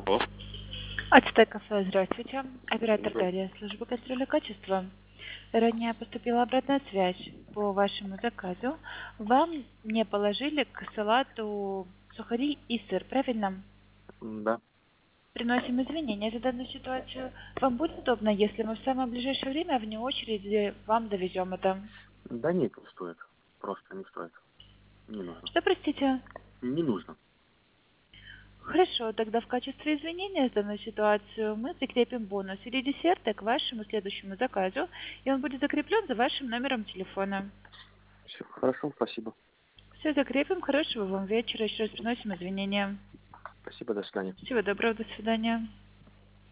Алло. Ацтек кафе, здравствуйте. Оператор Добрый. Дарья, служба контроля качества. Ранее поступила обратная связь по вашему заказу. Вам не положили к салату сухари и сыр, правильно? Да. Приносим извинения за данную ситуацию. Вам будет удобно, если мы в самое ближайшее время вне очереди вам довезем это? Да нет, не стоит. Просто не стоит. Не нужно. Что, простите? Не нужно. Хорошо, тогда в качестве извинения за данную ситуацию мы прикрепим бонус или десерты к вашему следующему заказу, и он будет закреплен за вашим номером телефона. Все, хорошо, спасибо. Все закрепим. Хорошего вам вечера. Еще раз приносим извинения. Спасибо, до свидания. Всего доброго. До свидания.